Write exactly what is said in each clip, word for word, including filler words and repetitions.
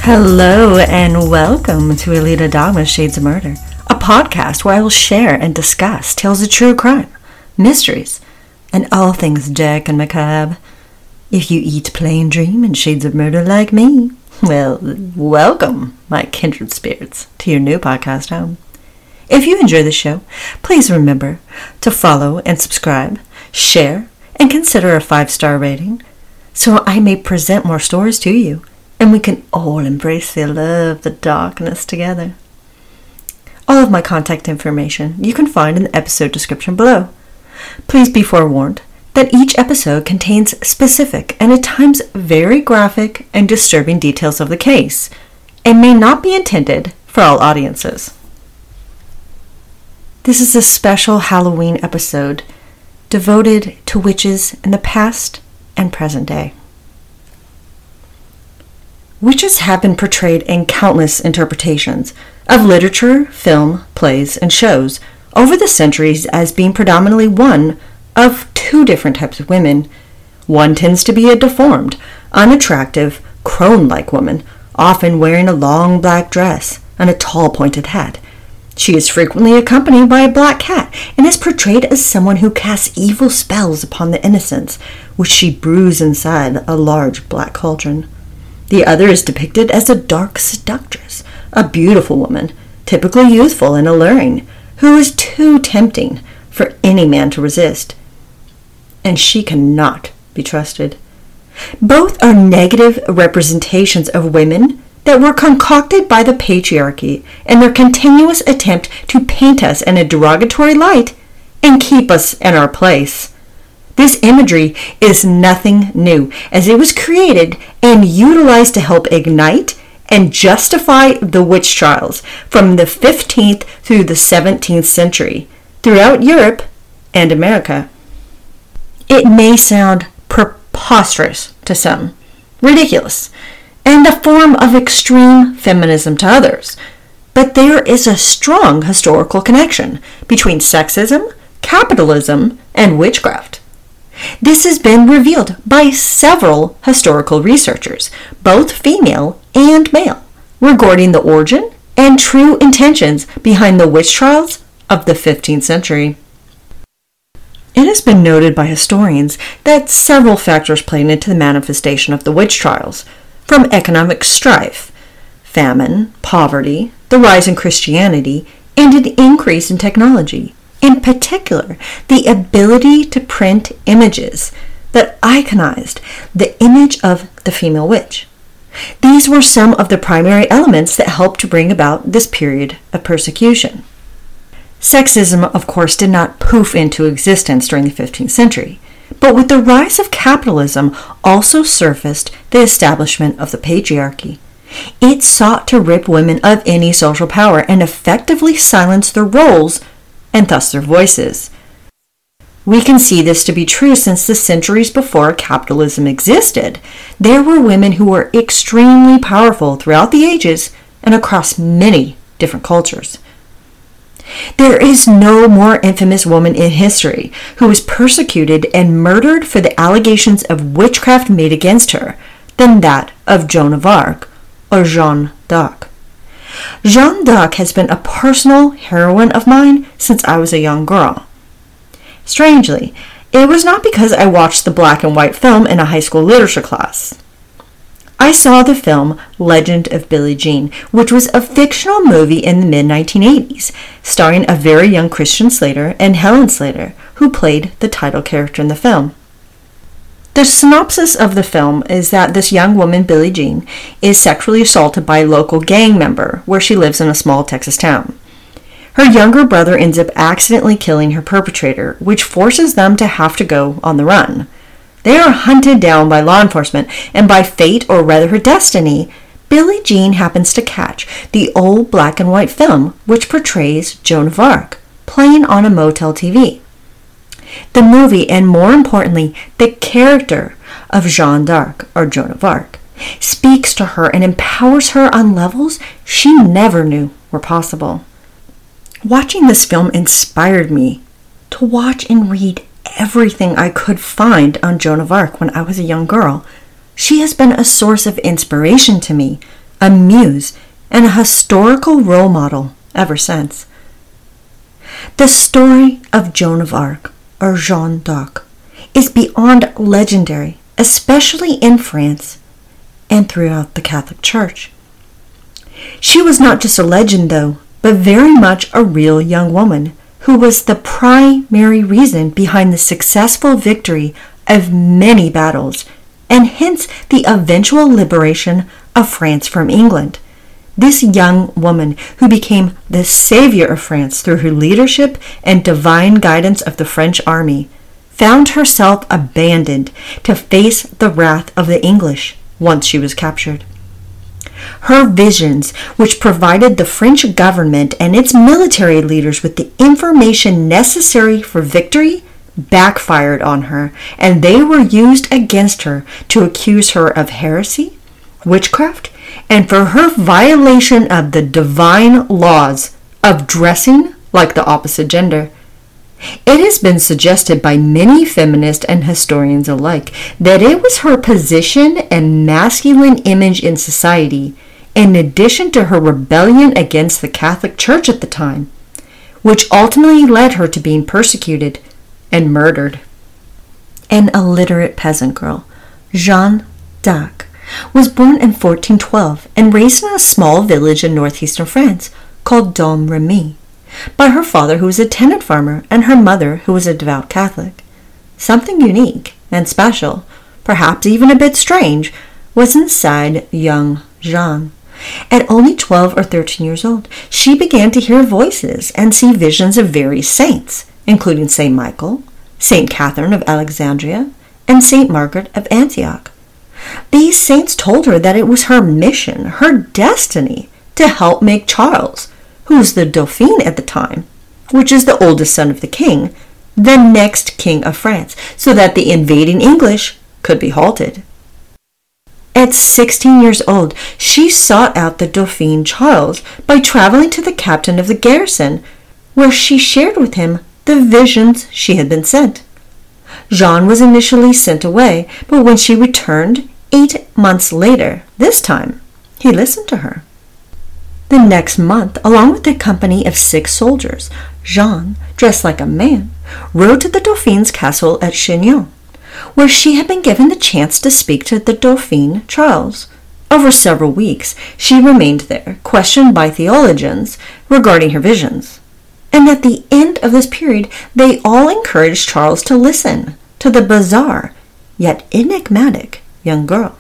Hello and welcome to Alita Dogma Shades of Murder, a podcast where I will share and discuss tales of true crime, mysteries, and all things dark and macabre. If you eat plain dream and shades of murder like me, well, welcome, my kindred spirits, to your new podcast home. If you enjoy the show, please remember to follow and subscribe, share, and consider a five-star rating so I may present more stories to you. And we can all embrace the love, the darkness together. All of my contact information you can find in the episode description below. Please be forewarned that each episode contains specific and at times very graphic and disturbing details of the case and may not be intended for all audiences. This is a special Halloween episode devoted to witches in the past and present day. Witches have been portrayed in countless interpretations of literature, film, plays, and shows over the centuries as being predominantly one of two different types of women. One tends to be a deformed, unattractive, crone-like woman, often wearing a long black dress and a tall pointed hat. She is frequently accompanied by a black cat and is portrayed as someone who casts evil spells upon the innocents, which she brews inside a large black cauldron. The other is depicted as a dark seductress, a beautiful woman, typically youthful and alluring, who is too tempting for any man to resist. And she cannot be trusted. Both are negative representations of women that were concocted by the patriarchy in their continuous attempt to paint us in a derogatory light and keep us in our place. This imagery is nothing new, as it was created and utilized to help ignite and justify the witch trials from the fifteenth through the seventeenth century throughout Europe and America. It may sound preposterous to some, ridiculous, and a form of extreme feminism to others, but there is a strong historical connection between sexism, capitalism, and witchcraft. This has been revealed by several historical researchers, both female and male, regarding the origin and true intentions behind the witch trials of the fifteenth century. It has been noted by historians that several factors played into the manifestation of the witch trials, from economic strife, famine, poverty, the rise in Christianity, and an increase in technology. In particular, the ability to print images that iconized the image of the female witch. These were some of the primary elements that helped to bring about this period of persecution. Sexism, of course, did not poof into existence during the fifteenth century, but with the rise of capitalism also surfaced the establishment of the patriarchy. It sought to rip women of any social power and effectively silence their roles and thus their voices. We can see this to be true since the centuries before capitalism existed. There were women who were extremely powerful throughout the ages and across many different cultures. There is no more infamous woman in history who was persecuted and murdered for the allegations of witchcraft made against her than that of Joan of Arc, or Jeanne d'Arc. Jeanne d'Arc has been a personal heroine of mine since I was a young girl. Strangely, it was not because I watched the black and white film in a high school literature class. I saw the film Legend of Billie Jean, which was a fictional movie in the mid nineteen eighties, starring a very young Christian Slater and Helen Slater, who played the title character in the film. The synopsis of the film is that this young woman, Billie Jean, is sexually assaulted by a local gang member where she lives in a small Texas town. Her younger brother ends up accidentally killing her perpetrator, which forces them to have to go on the run. They are hunted down by law enforcement, and by fate, or rather her destiny, Billie Jean happens to catch the old black and white film which portrays Joan of Arc, playing on a Motel T V. The movie, and more importantly, the character of Jeanne d'Arc, or Joan of Arc, speaks to her and empowers her on levels she never knew were possible. Watching this film inspired me to watch and read everything I could find on Joan of Arc when I was a young girl. She has been a source of inspiration to me a muse, and a historical role model ever since. The story of Joan of Arc, or Jeanne d'Arc, is beyond legendary, especially in France and throughout the Catholic Church. She was not just a legend, though, but very much a real young woman who was the primary reason behind the successful victory of many battles, and hence the eventual liberation of France from England. This young woman, who became the savior of France through her leadership and divine guidance of the French army, found herself abandoned to face the wrath of the English once she was captured. Her visions, which provided the French government and its military leaders with the information necessary for victory, backfired on her, and they were used against her to accuse her of heresy, witchcraft, and for her violation of the divine laws of dressing like the opposite gender. It has been suggested by many feminists and historians alike that it was her position and masculine image in society, in addition to her rebellion against the Catholic Church at the time, which ultimately led her to being persecuted and murdered. An illiterate peasant girl, Jeanne d'Arc, was born in fourteen twelve and raised in a small village in northeastern France called Domremy, by her father, who was a tenant farmer, and her mother, who was a devout Catholic. Something unique and special, perhaps even a bit strange, was inside young Jeanne. At only twelve or thirteen years old, she began to hear voices and see visions of various saints, including Saint Michael, Saint Catherine of Alexandria, and Saint Margaret of Antioch. These saints told her that it was her mission, her destiny, to help make Charles, who was the Dauphin at the time, which is the oldest son of the king, the next king of France, so that the invading English could be halted. At sixteen years old, she sought out the Dauphin Charles by traveling to the captain of the garrison, where she shared with him the visions she had been sent. Jeanne was initially sent away, but when she returned eight months later, this time, he listened to her. The next month, along with a company of six soldiers, Jeanne, dressed like a man, rode to the Dauphin's castle at Chinon, where she had been given the chance to speak to the Dauphin Charles. Over several weeks, she remained there, questioned by theologians regarding her visions. And at the end of this period, they all encouraged Charles to listen to the bizarre, yet enigmatic, young girl.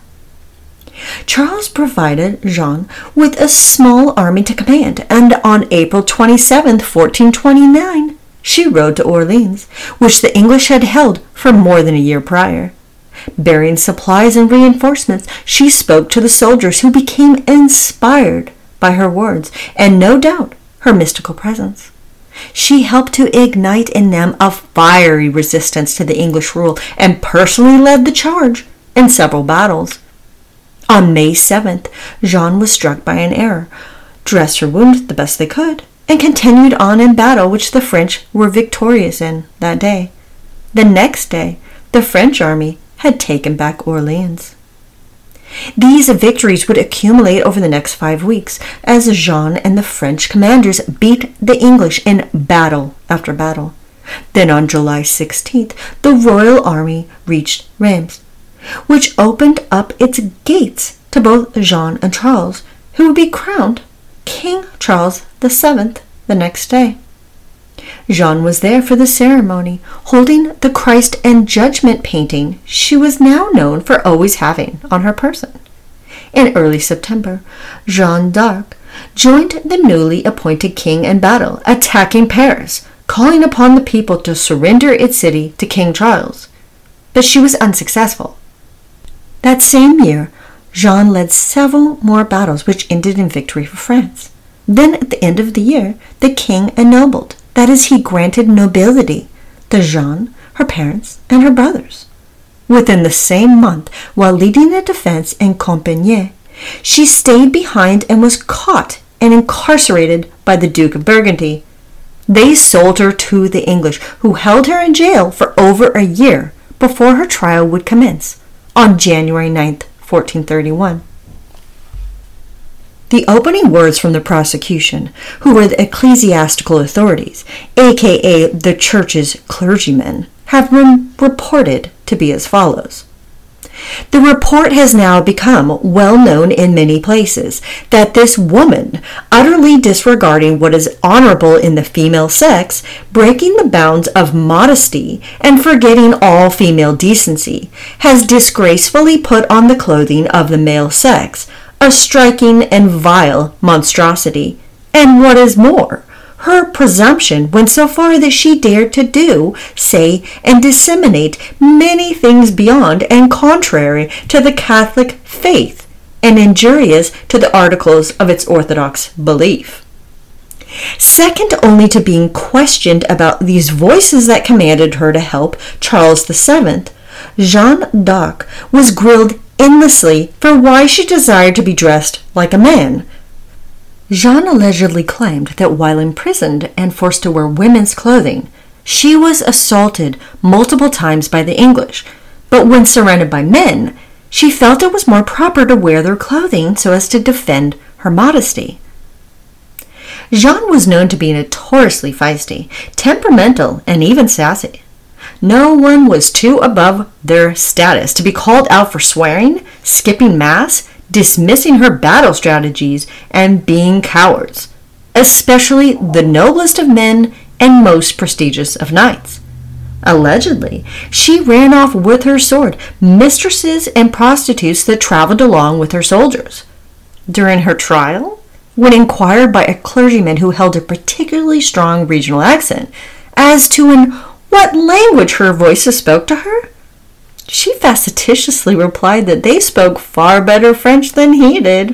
Charles provided Jeanne with a small army to command, and on April twenty-seventh, fourteen twenty-nine, she rode to Orleans, which the English had held for more than a year prior. Bearing supplies and reinforcements, she spoke to the soldiers, who became inspired by her words and, no doubt, her mystical presence. She helped to ignite in them a fiery resistance to the English rule and personally led the charge in several battles. On May seventh, Jeanne was struck by an arrow, dressed her wound the best they could, and continued on in battle, which the French were victorious in that day. The next day, the French army had taken back Orleans. These victories would accumulate over the next five weeks as Jeanne and the French commanders beat the English in battle after battle. Then on July sixteenth, the royal army reached Reims, which opened up its gates to both Jeanne and Charles, who would be crowned King Charles the Seventh the next day. Jeanne was there for the ceremony, holding the Christ and Judgment painting she was now known for always having on her person. In early September, Jeanne d'Arc joined the newly appointed king in battle, attacking Paris, calling upon the people to surrender its city to King Charles. But she was unsuccessful. That same year, Jeanne led several more battles which ended in victory for France. Then at the end of the year, the king ennobled, that is, he granted nobility to Jeanne, her parents, and her brothers. Within the same month, while leading a defense in Compiègne, she stayed behind and was caught and incarcerated by the Duke of Burgundy. They sold her to the English, who held her in jail for over a year before her trial would commence on January ninth, fourteen thirty-one. The opening words from the prosecution, who were the ecclesiastical authorities, aka the church's clergymen, have been reported to be as follows. The report has now become well known in many places that this woman, utterly disregarding what is honorable in the female sex, breaking the bounds of modesty, and forgetting all female decency, has disgracefully put on the clothing of the male sex, a striking and vile monstrosity, and what is more, her presumption went so far that she dared to do, say, and disseminate many things beyond and contrary to the Catholic faith, and injurious to the articles of its orthodox belief. Second only to being questioned about these voices that commanded her to help Charles the Seventh, Jeanne d'Arc was grilled endlessly for why she desired to be dressed like a man. Jeanne allegedly claimed that while imprisoned and forced to wear women's clothing, she was assaulted multiple times by the English, but when surrounded by men, she felt it was more proper to wear their clothing so as to defend her modesty. Jeanne was known to be notoriously feisty, temperamental, and even sassy. No one was too above their status to be called out for swearing, skipping mass, dismissing her battle strategies, and being cowards, especially the noblest of men and most prestigious of knights. Allegedly, she ran off with her sword mistresses and prostitutes that traveled along with her soldiers. During her trial, when inquired by a clergyman who held a particularly strong regional accent as to in what language her voices spoke to her, she facetiously replied that they spoke far better French than he did.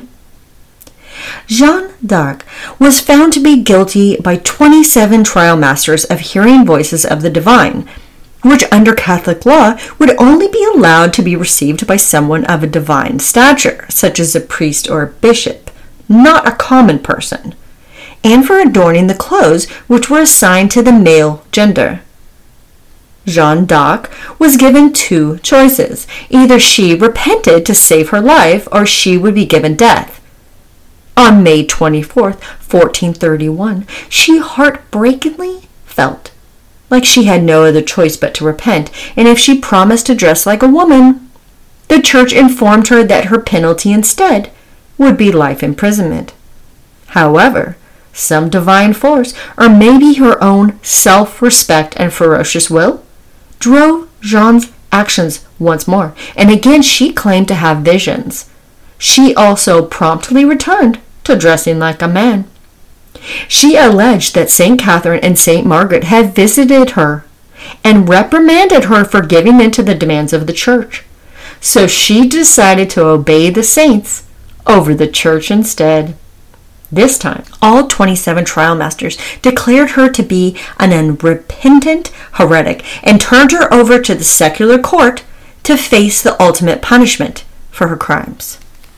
Jeanne d'Arc was found to be guilty by twenty-seven trial masters of hearing voices of the divine, which under Catholic law would only be allowed to be received by someone of a divine stature, such as a priest or a bishop, not a common person, and for adorning the clothes which were assigned to the male gender. Jeanne d'Arc was given two choices. Either she repented to save her life, or she would be given death. On May twenty-fourth, fourteen thirty-one, she heartbreakingly felt like she had no other choice but to repent, and if she promised to dress like a woman, the church informed her that her penalty instead would be life imprisonment. However, some divine force, or maybe her own self-respect and ferocious will, drove Jeanne's actions once more, and again she claimed to have visions. She also promptly returned to dressing like a man. She alleged that Saint Catherine and Saint Margaret had visited her and reprimanded her for giving in to the demands of the church. So she decided to obey the saints over the church instead. This time, all twenty-seven trial masters declared her to be an unrepentant heretic and turned her over to the secular court to face the ultimate punishment for her crimes.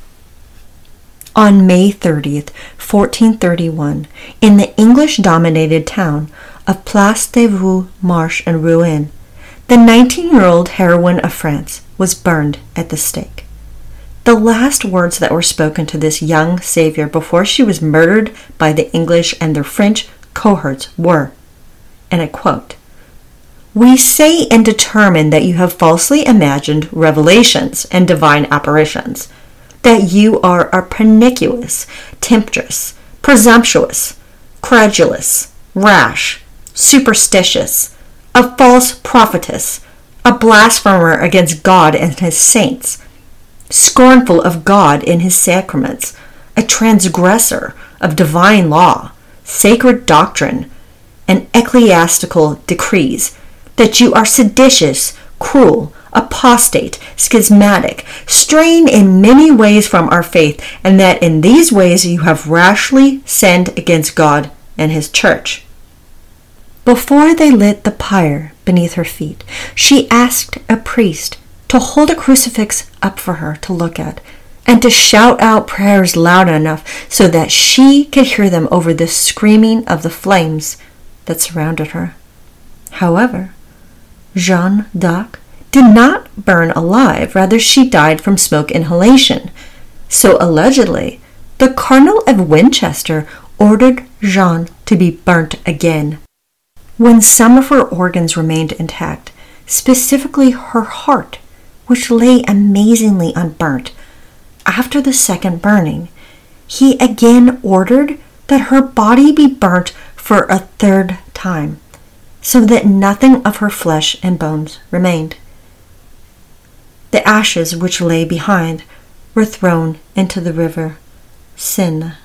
On May thirtieth, fourteen thirty-one, in the English-dominated town of Place des Vieux Marches en Ruine, the nineteen-year-old heroine of France was burned at the stake. The last words that were spoken to this young savior before she was murdered by the English and their French cohorts were, and I quote, "We say and determine that you have falsely imagined revelations and divine apparitions, that you are a pernicious temptress, presumptuous, credulous, rash, superstitious, a false prophetess, a blasphemer against God and his saints, scornful of God in his sacraments, a transgressor of divine law, sacred doctrine, and ecclesiastical decrees, that you are seditious, cruel, apostate, schismatic, straying in many ways from our faith, and that in these ways you have rashly sinned against God and his church." Before they lit the pyre beneath her feet, she asked a priest to hold a crucifix up for her to look at, and to shout out prayers loud enough so that she could hear them over the screaming of the flames that surrounded her. However, Jeanne d'Arc did not burn alive, rather she died from smoke inhalation. So allegedly, the Cardinal of Winchester ordered Jeanne to be burnt again. When some of her organs remained intact, specifically her heart, which lay amazingly unburnt, after the second burning, he again ordered that her body be burnt for a third time, so that nothing of her flesh and bones remained. The ashes which lay behind were thrown into the river Seine.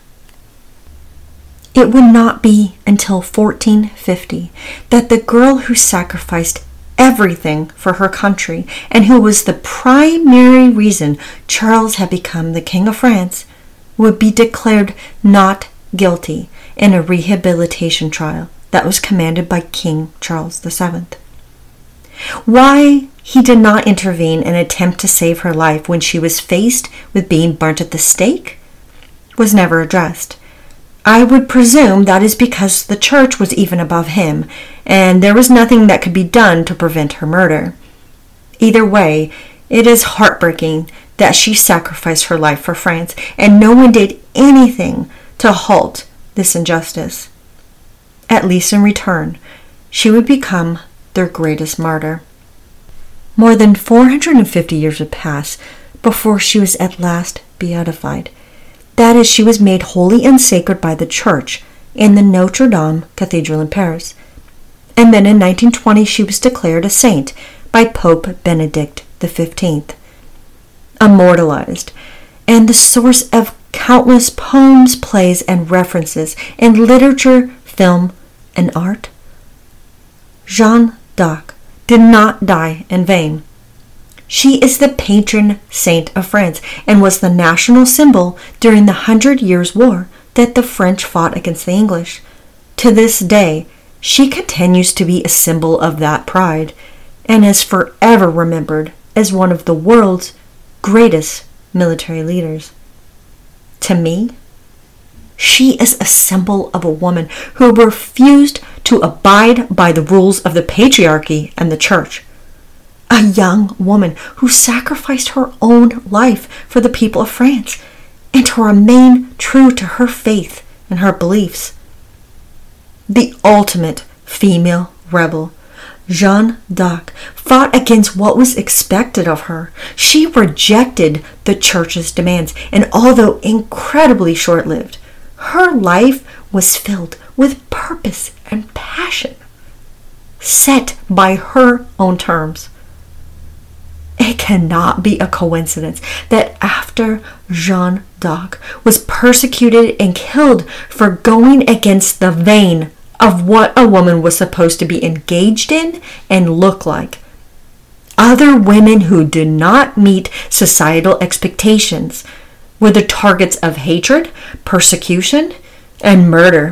It would not be until fourteen fifty that the girl who sacrificed everything for her country and who was the primary reason Charles had become the King of France would be declared not guilty in a rehabilitation trial that was commanded by King Charles the Seventh. Why he did not intervene and attempt to save her life when she was faced with being burnt at the stake was never addressed. I would presume that is because the church was even above him, and there was nothing that could be done to prevent her murder. Either way, it is heartbreaking that she sacrificed her life for France, and no one did anything to halt this injustice. At least in return, she would become their greatest martyr. More than four hundred fifty years would pass before she was at last beatified. That is, she was made holy and sacred by the church in the Notre Dame Cathedral in Paris. And then in nineteen twenty she was declared a saint by Pope Benedict the fifteenth. Immortalized, and the source of countless poems, plays, and references in literature, film, and art, Jeanne d'Arc did not die in vain. She is the patron saint of France and was the national symbol during the Hundred Years' War that the French fought against the English. To this day, she continues to be a symbol of that pride and is forever remembered as one of the world's greatest military leaders. To me, she is a symbol of a woman who refused to abide by the rules of the patriarchy and the church. A young woman who sacrificed her own life for the people of France and to remain true to her faith and her beliefs. The ultimate female rebel, Jeanne d'Arc fought against what was expected of her. She rejected the church's demands, and although incredibly short-lived, her life was filled with purpose and passion, set by her own terms. It cannot be a coincidence that after Jeanne d'Arc was persecuted and killed for going against the vein of what a woman was supposed to be engaged in and look like, other women who did not meet societal expectations were the targets of hatred, persecution, and murder.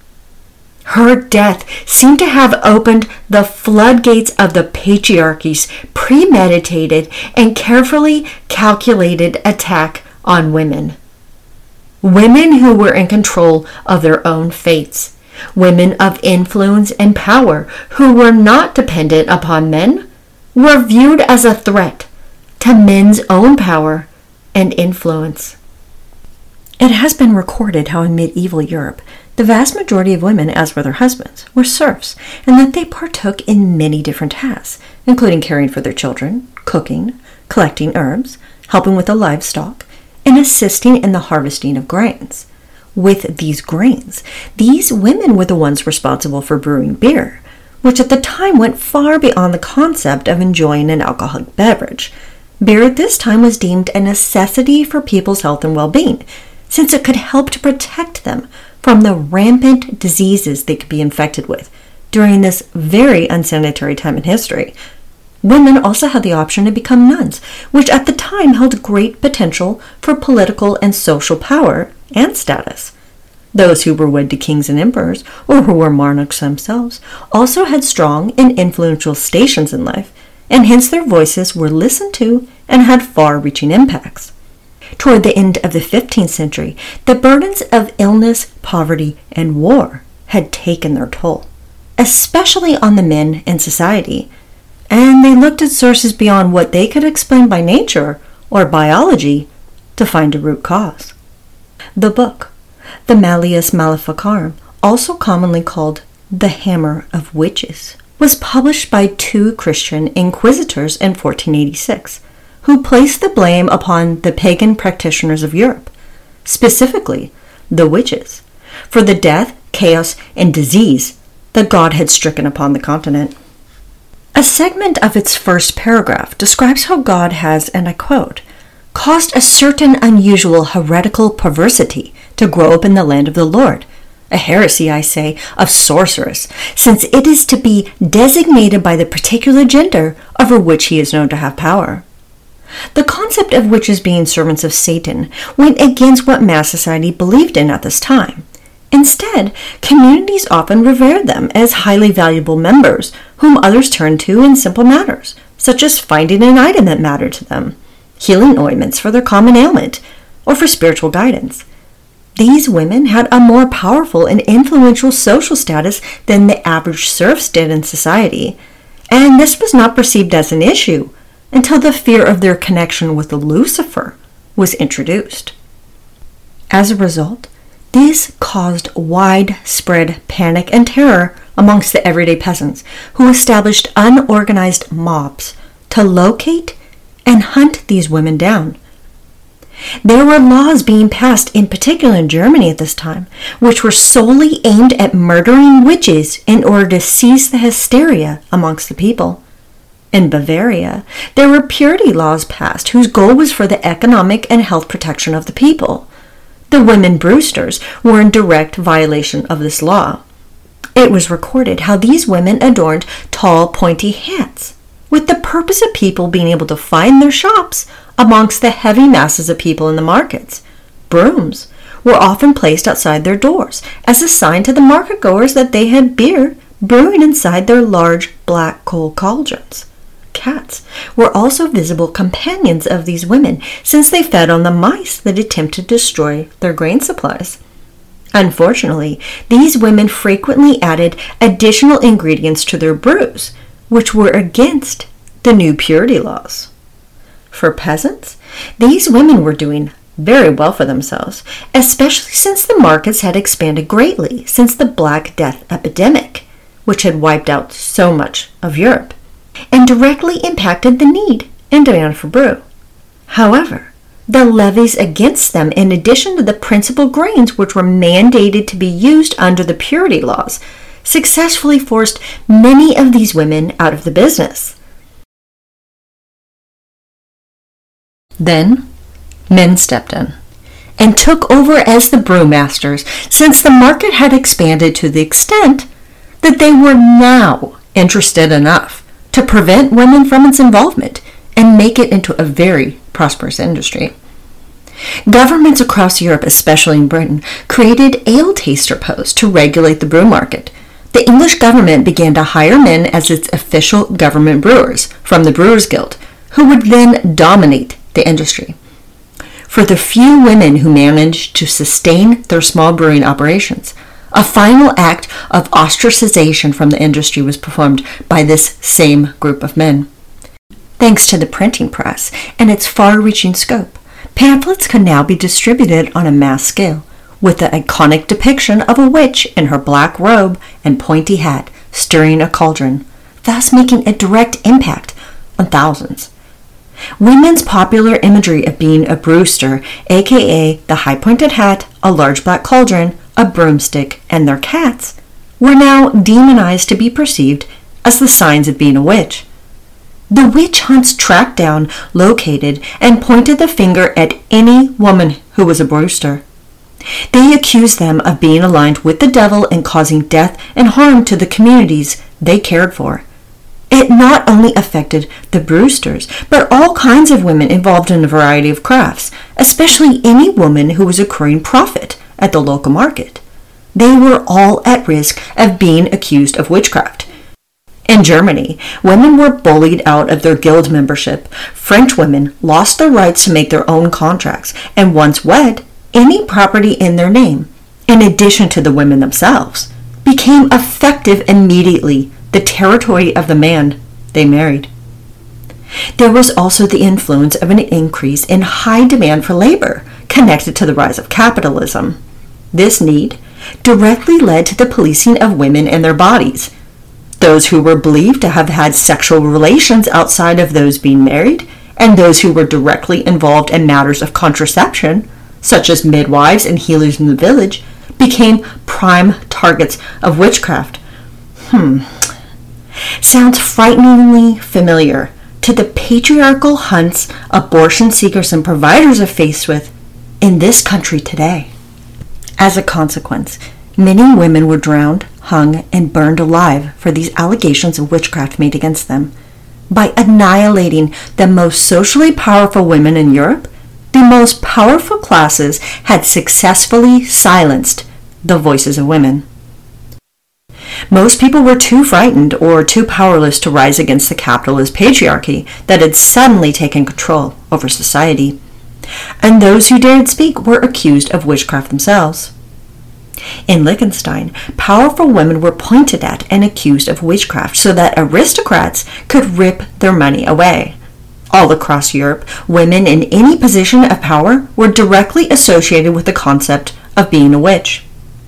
Her death seemed to have opened the floodgates of the patriarchy's premeditated and carefully calculated attack on women. Women who were in control of their own fates. Women of influence and power who were not dependent upon men were viewed as a threat to men's own power and influence. It has been recorded how in medieval Europe, the vast majority of women, as were their husbands, were serfs, and that they partook in many different tasks, including caring for their children, cooking, collecting herbs, helping with the livestock, and assisting in the harvesting of grains. With these grains, these women were the ones responsible for brewing beer, which at the time went far beyond the concept of enjoying an alcoholic beverage. Beer at this time was deemed a necessity for people's health and well-being, since it could help to protect them from the rampant diseases they could be infected with during this very unsanitary time in history. Women also had the option to become nuns, which at the time held great potential for political and social power and status. Those who were wed to kings and emperors, or who were monarchs themselves, also had strong and influential stations in life, and hence their voices were listened to and had far-reaching impacts. Toward the end of the fifteenth century, the burdens of illness, poverty, and war had taken their toll, especially on the men in society, and they looked at sources beyond what they could explain by nature or biology to find a root cause. The book, the Malleus Maleficarum, also commonly called the Hammer of Witches, was published by two Christian inquisitors in fourteen eighty-six, who placed the blame upon the pagan practitioners of Europe, specifically the witches, for the death, chaos, and disease that God had stricken upon the continent. A segment of its first paragraph describes how God has, and I quote, caused a certain unusual heretical perversity to grow up in the land of the Lord, a heresy, I say, of sorceress, since it is to be designated by the particular gender over which he is known to have power. The concept of witches being servants of Satan went against what mass society believed in at this time. Instead, communities often revered them as highly valuable members whom others turned to in simple matters, such as finding an item that mattered to them, healing ointments for their common ailment, or for spiritual guidance. These women had a more powerful and influential social status than the average serfs did in society, and this was not perceived as an issue until the fear of their connection with Lucifer was introduced. As a result, this caused widespread panic and terror amongst the everyday peasants, who established unorganized mobs to locate and hunt these women down. There were laws being passed, in particular in Germany at this time, which were solely aimed at murdering witches in order to seize the hysteria amongst the people. In Bavaria, there were purity laws passed whose goal was for the economic and health protection of the people. The women Brewsters were in direct violation of this law. It was recorded how these women adorned tall, pointy hats, with the purpose of people being able to find their shops amongst the heavy masses of people in the markets. Brooms were often placed outside their doors as a sign to the market-goers that they had beer brewing inside their large black coal cauldrons. Cats were also visible companions of these women, since they fed on the mice that attempted to destroy their grain supplies. Unfortunately, these women frequently added additional ingredients to their brews, which were against the new purity laws. For peasants, these women were doing very well for themselves, especially since the markets had expanded greatly since the Black Death epidemic, which had wiped out so much of Europe, and directly impacted the need and demand for brew. However, the levies against them, in addition to the principal grains which were mandated to be used under the purity laws, successfully forced many of these women out of the business. Then, men stepped in and took over as the brewmasters, since the market had expanded to the extent that they were now interested enough to prevent women from its involvement and make it into a very prosperous industry. Governments across Europe, especially in Britain, created ale taster posts to regulate the brew market. The English government began to hire men as its official government brewers from the Brewers Guild, who would then dominate the industry. For the few women who managed to sustain their small brewing operations, a final act of ostracization from the industry was performed by this same group of men. Thanks to the printing press and its far-reaching scope, pamphlets could now be distributed on a mass scale, with the iconic depiction of a witch in her black robe and pointy hat stirring a cauldron, thus making a direct impact on thousands. Women's popular imagery of being a brewster, aka the high-pointed hat, a large black cauldron, a broomstick, and their cats, were now demonized to be perceived as the signs of being a witch. The witch hunts tracked down, located, and pointed the finger at any woman who was a brewster. They accused them of being aligned with the devil and causing death and harm to the communities they cared for. It not only affected the brewsters, but all kinds of women involved in a variety of crafts, especially any woman who was accruing profit at the local market. They were all at risk of being accused of witchcraft. In Germany, women were bullied out of their guild membership. French women lost their rights to make their own contracts, and once wed, any property in their name, in addition to the women themselves, became effective immediately the territory of the man they married. There was also the influence of an increase in high demand for labor, connected to the rise of capitalism. This need directly led to the policing of women and their bodies. Those who were believed to have had sexual relations outside of those being married, and those who were directly involved in matters of contraception, such as midwives and healers in the village, became prime targets of witchcraft. Hmm. Sounds frighteningly familiar to the patriarchal hunts abortion seekers and providers are faced with in this country today. As a consequence, many women were drowned, hung, and burned alive for these allegations of witchcraft made against them. By annihilating the most socially powerful women in Europe, the most powerful classes had successfully silenced the voices of women. Most people were too frightened or too powerless to rise against the capitalist patriarchy that had suddenly taken control over society, and those who dared speak were accused of witchcraft themselves. In Liechtenstein, powerful women were pointed at and accused of witchcraft so that aristocrats could rip their money away. All across Europe, women in any position of power were directly associated with the concept of being a witch.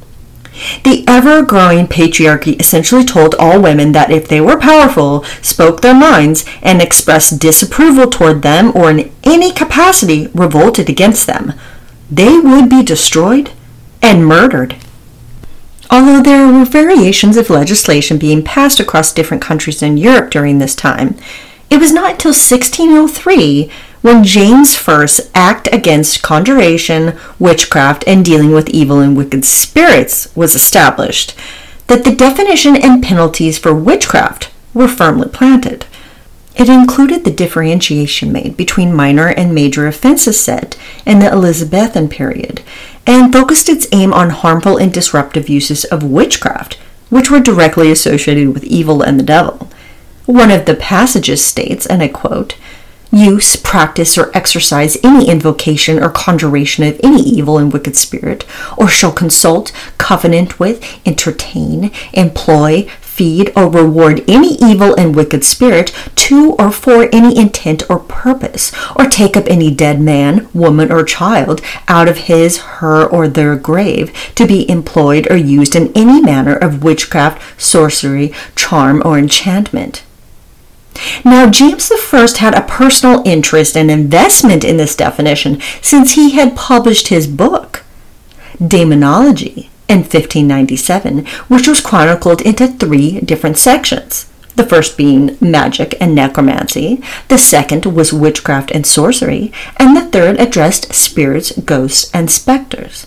The ever-growing patriarchy essentially told all women that if they were powerful, spoke their minds, and expressed disapproval toward them or in any capacity revolted against them, they would be destroyed and murdered. Although there were variations of legislation being passed across different countries in Europe during this time, it was not until sixteen oh three when James the First's Act Against Conjuration, Witchcraft, and Dealing with Evil and Wicked Spirits was established that the definition and penalties for witchcraft were firmly planted. It included the differentiation made between minor and major offenses set in the Elizabethan period, and focused its aim on harmful and disruptive uses of witchcraft, which were directly associated with evil and the devil. One of the passages states, and I quote, "Use, practice, or exercise any invocation or conjuration of any evil and wicked spirit, or shall consult, covenant with, entertain, employ, feed, or reward any evil and wicked spirit to or for any intent or purpose, or take up any dead man, woman, or child out of his, her, or their grave, to be employed or used in any manner of witchcraft, sorcery, charm, or enchantment." Now, James the First had a personal interest and investment in this definition since he had published his book, Daemonology, in fifteen ninety-seven, which was chronicled into three different sections. The first being magic and necromancy, the second was witchcraft and sorcery, and the third addressed spirits, ghosts, and specters.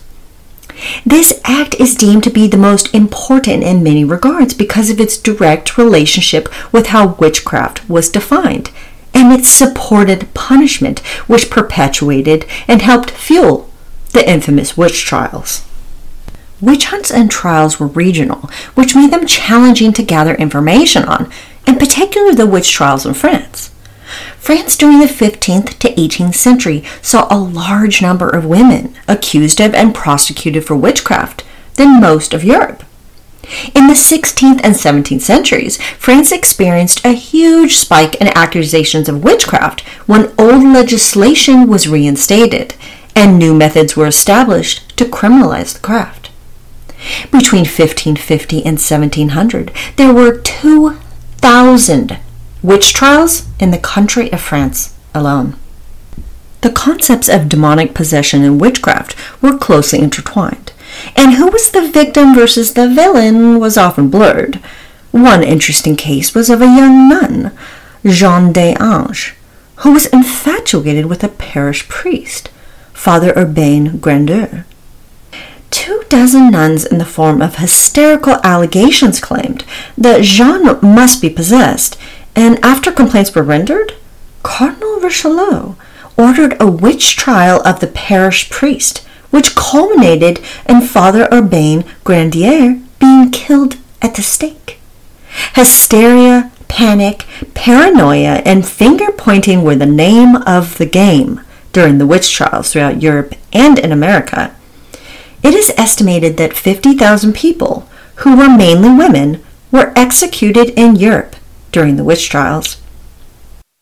This act is deemed to be the most important in many regards because of its direct relationship with how witchcraft was defined, and its supported punishment, which perpetuated and helped fuel the infamous witch trials. Witch hunts and trials were regional, which made them challenging to gather information on, in particular the witch trials in France. France during the fifteenth to eighteenth century saw a large number of women accused of and prosecuted for witchcraft than most of Europe. In the sixteenth and seventeenth centuries, France experienced a huge spike in accusations of witchcraft when old legislation was reinstated and new methods were established to criminalize the craft. Between fifteen fifty and seventeen hundred, there were two thousand witch trials in the country of France alone. The concepts of demonic possession and witchcraft were closely intertwined, and who was the victim versus the villain was often blurred. One interesting case was of a young nun, Jeanne d'Ange, who was infatuated with a parish priest, Father Urbain Grandeur. Two dozen nuns in the form of hysterical allegations claimed that Jeanne must be possessed, and after complaints were rendered, Cardinal Richelieu ordered a witch trial of the parish priest, which culminated in Father Urbain Grandier being killed at the stake. Hysteria, panic, paranoia, and finger-pointing were the name of the game during the witch trials throughout Europe and in America. It is estimated that fifty thousand people, who were mainly women, were executed in Europe during the witch trials.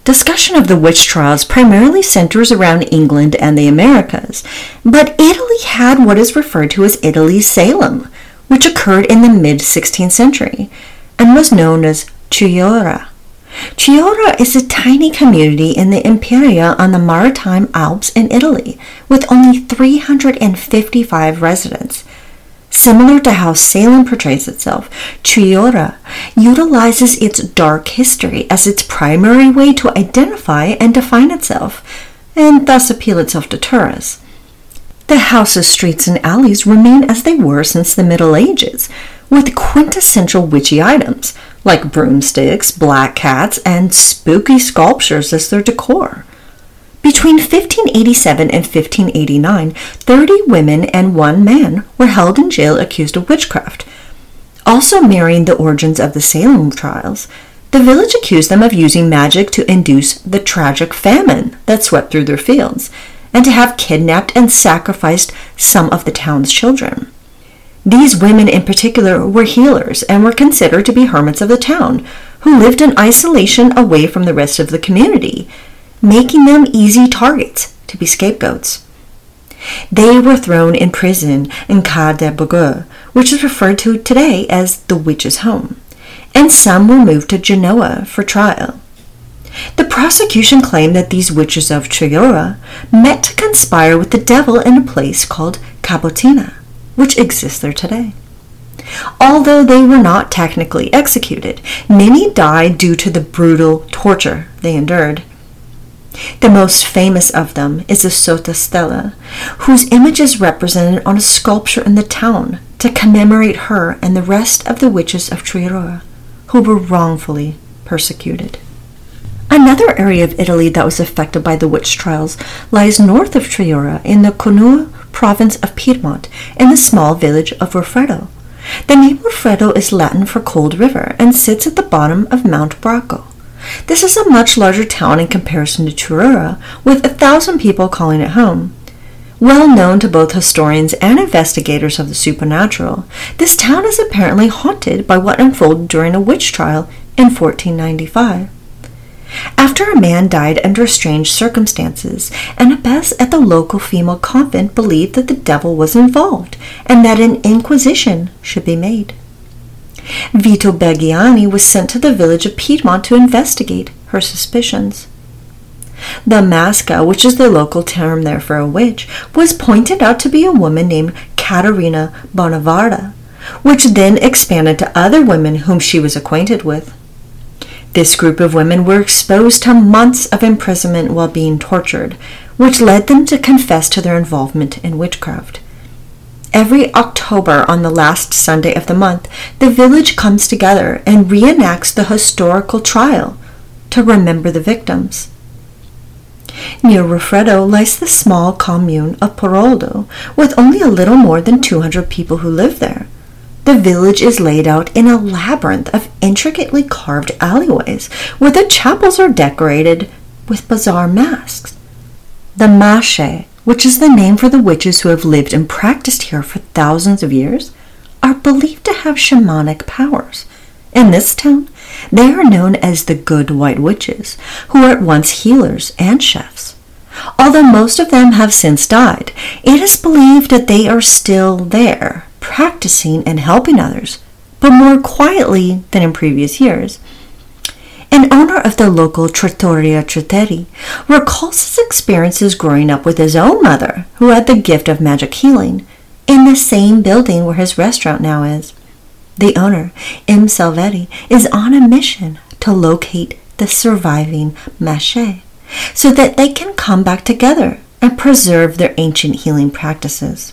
Discussion of the witch trials primarily centers around England and the Americas, but Italy had what is referred to as Italy's Salem, which occurred in the mid-sixteenth century and was known as Chiora. Chiora is a tiny community in the Imperia on the Maritime Alps in Italy, with only three hundred fifty-five residents. Similar to how Salem portrays itself, Chiora utilizes its dark history as its primary way to identify and define itself, and thus appeal itself to tourists. The houses, streets, and alleys remain as they were since the Middle Ages, with quintessential witchy items, like broomsticks, black cats, and spooky sculptures as their decor. Between fifteen eighty-seven and fifteen eighty-nine, thirty women and one man were held in jail accused of witchcraft. Also mirroring the origins of the Salem trials, the village accused them of using magic to induce the tragic famine that swept through their fields, and to have kidnapped and sacrificed some of the town's children. These women in particular were healers and were considered to be hermits of the town, who lived in isolation away from the rest of the community, making them easy targets to be scapegoats. They were thrown in prison in Cas de Bourgogne, which is referred to today as the witch's home, and some were moved to Genoa for trial. The prosecution claimed that these witches of Chiora met to conspire with the devil in a place called Cabotina, which exists there today. Although they were not technically executed, many died due to the brutal torture they endured. The most famous of them is the Sota Stella, whose image is represented on a sculpture in the town to commemorate her and the rest of the witches of Chiora, who were wrongfully persecuted. Another area of Italy that was affected by the witch trials lies north of Chiora in the Cuneo province of Piedmont in the small village of Roffredo. The name Roffredo is Latin for cold river and sits at the bottom of Mount Bracco. This is a much larger town in comparison to Chiora, with a thousand people calling it home. Well known to both historians and investigators of the supernatural, this town is apparently haunted by what unfolded during a witch trial in fourteen ninety-five. After a man died under strange circumstances, an abbess at the local female convent believed that the devil was involved and that an inquisition should be made. Vito Beggiani was sent to the village of Piedmont to investigate her suspicions. The Masca, which is the local term there for a witch, was pointed out to be a woman named Caterina Bonavada, which then expanded to other women whom she was acquainted with. This group of women were exposed to months of imprisonment while being tortured, which led them to confess to their involvement in witchcraft. Every October, on the last Sunday of the month, the village comes together and reenacts the historical trial to remember the victims. Near Roffredo lies the small commune of Poroldo, with only a little more than two hundred people who live there. The village is laid out in a labyrinth of intricately carved alleyways, where the chapels are decorated with bizarre masks. The Masche, which is the name for the witches who have lived and practiced here for thousands of years, are believed to have shamanic powers. In this town, they are known as the Good White Witches, who were at once healers and chefs. Although most of them have since died, it is believed that they are still there, practicing and helping others, but more quietly than in previous years. An owner of the local Trattoria Trattori recalls his experiences growing up with his own mother, who had the gift of magic healing, in the same building where his restaurant now is. The owner, M. Salvetti, is on a mission to locate the surviving Masche, so that they can come back together and preserve their ancient healing practices.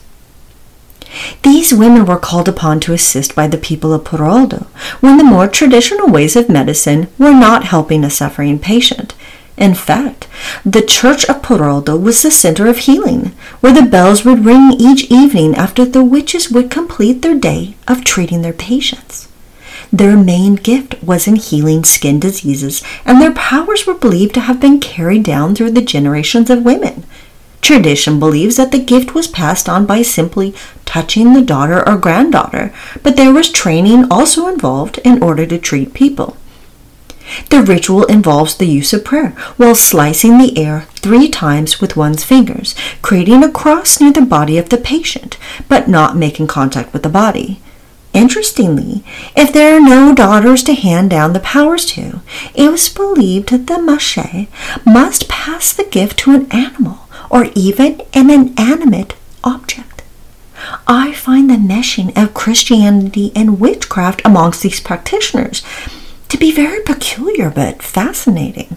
These women were called upon to assist by the people of Poroldo when the more traditional ways of medicine were not helping a suffering patient. In fact, the Church of Poroldo was the center of healing, where the bells would ring each evening after the witches would complete their day of treating their patients. Their main gift was in healing skin diseases, and their powers were believed to have been carried down through the generations of women. Tradition believes that the gift was passed on by simply touching the daughter or granddaughter, but there was training also involved in order to treat people. The ritual involves the use of prayer while slicing the air three times with one's fingers, creating a cross near the body of the patient, but not making contact with the body. Interestingly, if there are no daughters to hand down the powers to, it was believed that the mache must pass the gift to an animal or even an inanimate object. I find the meshing of Christianity and witchcraft amongst these practitioners to be very peculiar but fascinating.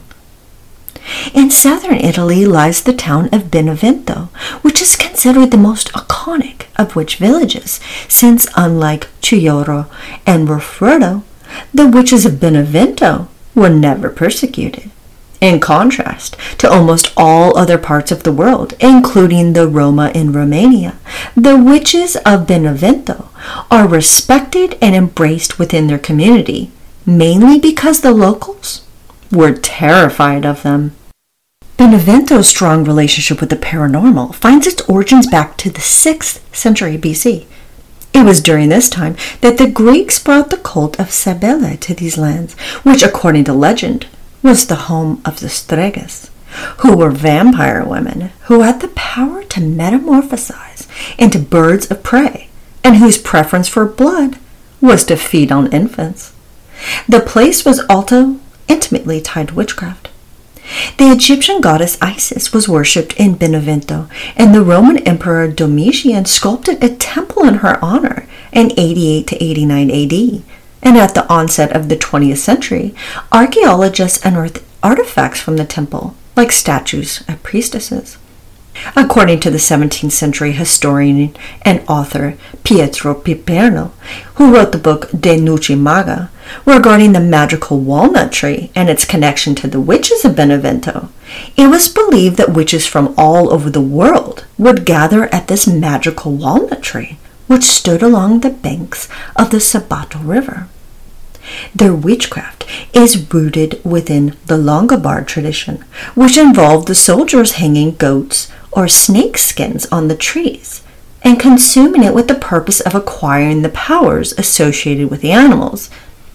In southern Italy lies the town of Benevento, which is considered the most iconic of witch villages, since unlike Chioro and Rafferdo, the witches of Benevento were never persecuted. In contrast to almost all other parts of the world, including the Roma in Romania, the witches of Benevento are respected and embraced within their community, mainly because the locals were terrified of them. Benevento's strong relationship with the paranormal finds its origins back to the sixth century B C. It was during this time that the Greeks brought the cult of Cybele to these lands, which, according to legend, was the home of the Stregas, who were vampire women who had the power to metamorphosize into birds of prey and whose preference for blood was to feed on infants. The place was also intimately tied to witchcraft. The Egyptian goddess Isis was worshipped in Benevento, and the Roman Emperor Domitian sculpted a temple in her honor in eighty-eight to eighty-nine A D. And at the onset of the twentieth century, archaeologists unearthed artifacts from the temple, like statues of priestesses. According to the seventeenth century historian and author Pietro Piperno, who wrote the book De Nuci Maga, regarding the magical walnut tree and its connection to the witches of Benevento, it was believed that witches from all over the world would gather at this magical walnut tree, which stood along the banks of the Sabato River. Their witchcraft is rooted within the Longobards tradition, which involved the soldiers hanging goats or snake skins on the trees and consuming it with the purpose of acquiring the powers associated with the animals.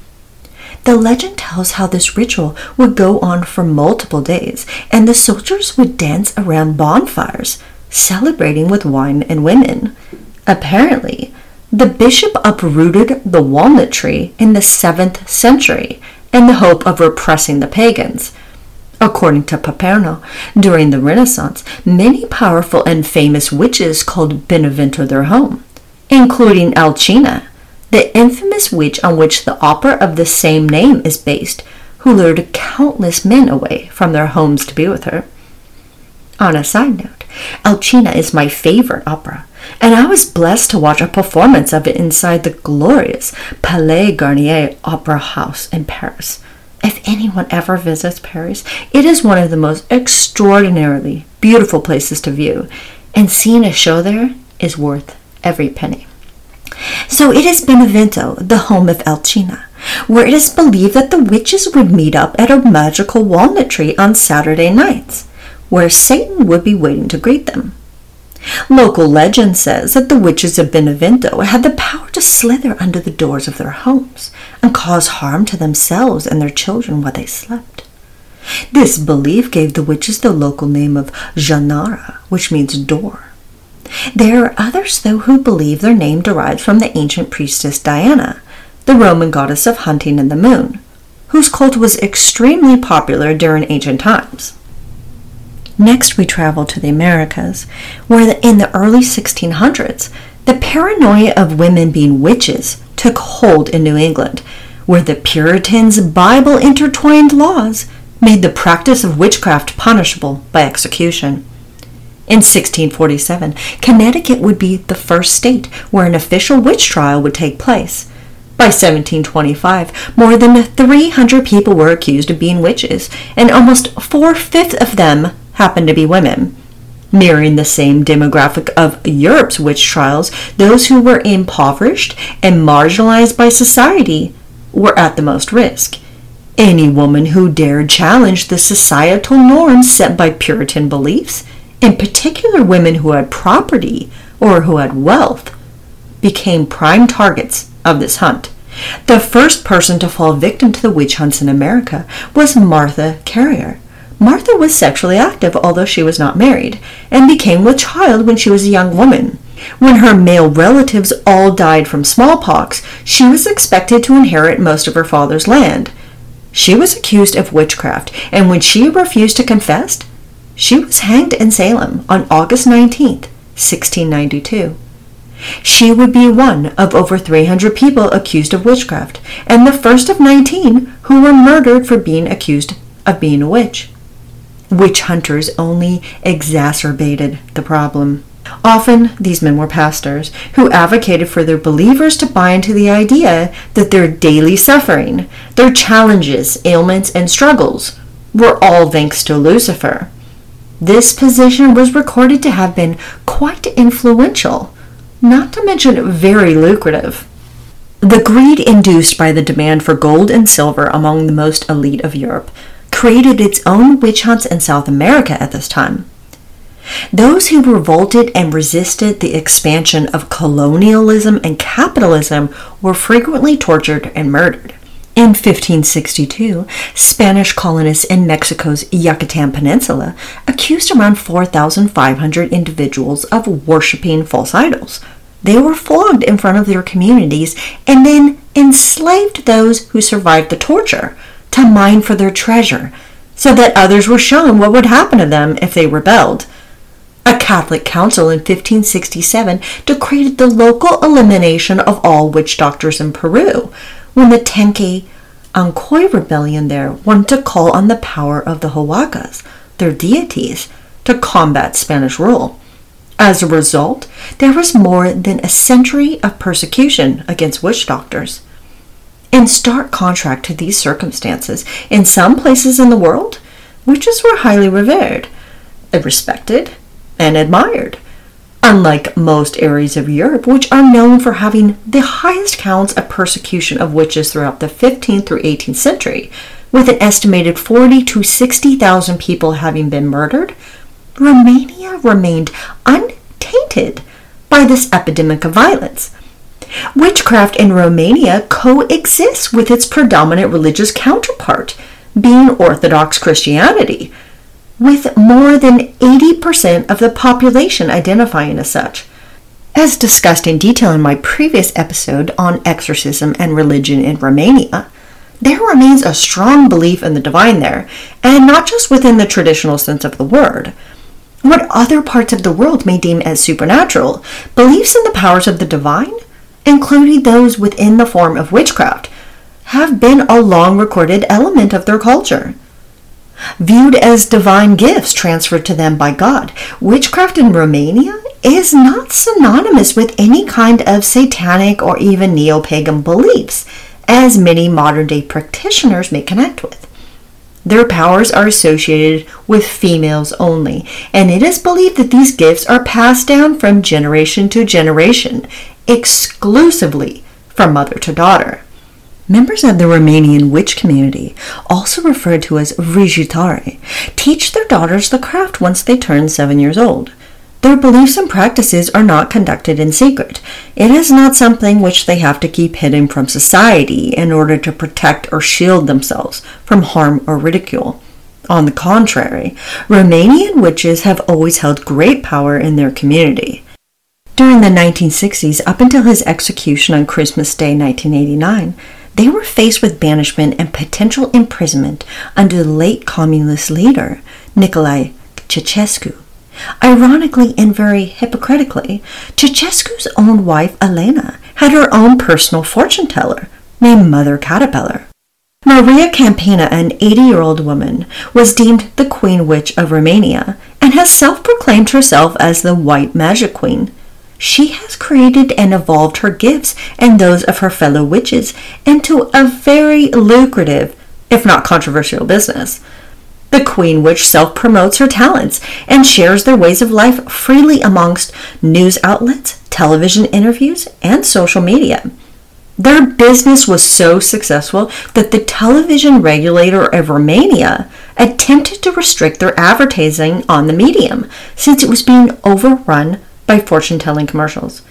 The legend tells how this ritual would go on for multiple days, and the soldiers would dance around bonfires, celebrating with wine and women. Apparently, the bishop uprooted the walnut tree in the seventh century in the hope of repressing the pagans. According to Paperno, during the Renaissance, many powerful and famous witches called Benevento their home, including Alcina, the infamous witch on which the opera of the same name is based, who lured countless men away from their homes to be with her. On a side note, Alcina is my favorite opera, and I was blessed to watch a performance of it inside the glorious Palais Garnier Opera House in Paris. If anyone ever visits Paris, it is one of the most extraordinarily beautiful places to view, and seeing a show there is worth every penny. So it is Benevento, the home of Alcina, where it is believed that the witches would meet up at a magical walnut tree on Saturday nights, where Satan would be waiting to greet them. Local legend says that the witches of Benevento had the power to slither under the doors of their homes and cause harm to themselves and their children while they slept. This belief gave the witches the local name of Janara, which means door. There are others, though, who believe their name derives from the ancient priestess Diana, the Roman goddess of hunting and the moon, whose cult was extremely popular during ancient times. Next, we travel to the Americas, where in the early sixteen hundreds, the paranoia of women being witches took hold in New England, where the Puritans' Bible-intertwined laws made the practice of witchcraft punishable by execution. In sixteen forty-seven, Connecticut would be the first state where an official witch trial would take place. By seventeen twenty-five, more than three hundred people were accused of being witches, and almost four-fifths of them happened to be women. Mirroring the same demographic of Europe's witch trials, those who were impoverished and marginalized by society were at the most risk. Any woman who dared challenge the societal norms set by Puritan beliefs, in particular women who had property or who had wealth, became prime targets of this hunt, The first person to fall victim to the witch hunts in America was Martha Carrier. Martha was sexually active, although she was not married, and became with child when she was a young woman. When her male relatives all died from smallpox, she was expected to inherit most of her father's land. She was accused of witchcraft, and when she refused to confess, she was hanged in Salem on August nineteenth, sixteen ninety-two. She would be one of over three hundred people accused of witchcraft, and the first of nineteen who were murdered for being accused of being a witch. Witch hunters only exacerbated the problem. Often, these men were pastors who advocated for their believers to buy into the idea that their daily suffering, their challenges, ailments, and struggles were all thanks to Lucifer. This position was recorded to have been quite influential, not to mention very lucrative. The greed induced by the demand for gold and silver among the most elite of Europe created its own witch hunts in South America at this time. Those who revolted and resisted the expansion of colonialism and capitalism were frequently tortured and murdered. In fifteen sixty-two, Spanish colonists in Mexico's Yucatan Peninsula accused around four thousand five hundred individuals of worshipping false idols. They were flogged in front of their communities and then enslaved those who survived the torture to mine for their treasure, so that others were shown what would happen to them if they rebelled. A Catholic council in fifteen sixty-seven decreed the local elimination of all witch doctors in Peru, when the Tenque Ancoy rebellion there wanted to call on the power of the Huacas, their deities, to combat Spanish rule. As a result, there was more than a century of persecution against witch doctors. In stark contrast to these circumstances, in some places in the world, witches were highly revered, respected, and admired, unlike most areas of Europe, which are known for having the highest counts of persecution of witches throughout the fifteenth through eighteenth century, with an estimated forty to sixty thousand people having been murdered. Romania remained untainted by this epidemic of violence. Witchcraft in Romania coexists with its predominant religious counterpart, being Orthodox Christianity, with more than eighty percent of the population identifying as such. As discussed in detail in my previous episode on exorcism and religion in Romania, there remains a strong belief in the divine there, and not just within the traditional sense of the word. What other parts of the world may deem as supernatural, beliefs in the powers of the divine, including those within the form of witchcraft, have been a long-recorded element of their culture. Viewed as divine gifts transferred to them by God, witchcraft in Romania is not synonymous with any kind of satanic or even neo-pagan beliefs, as many modern-day practitioners may connect with. Their powers are associated with females only, and it is believed that these gifts are passed down from generation to generation, exclusively from mother to daughter. Members of the Romanian witch community, also referred to as vrăjitoare, teach their daughters the craft once they turn seven years old. Their beliefs and practices are not conducted in secret. It is not something which they have to keep hidden from society in order to protect or shield themselves from harm or ridicule. On the contrary, Romanian witches have always held great power in their community. During the nineteen sixties, up until his execution on Christmas Day nineteen eighty-nine, they were faced with banishment and potential imprisonment under the late communist leader, Nicolae Ceausescu. Ironically and very hypocritically, Ceausescu's own wife, Elena, had her own personal fortune teller named Mother Caterpillar. Maria Campina, an eighty-year-old woman, was deemed the Queen Witch of Romania and has self-proclaimed herself as the White Magic Queen. She has created and evolved her gifts and those of her fellow witches into a very lucrative, if not controversial, business. The Queen Witch self-promotes her talents and shares their ways of life freely amongst news outlets, television interviews, and social media. Their business was so successful that the television regulator of Romania attempted to restrict their advertising on the medium, since it was being overrun by fortune-telling commercials.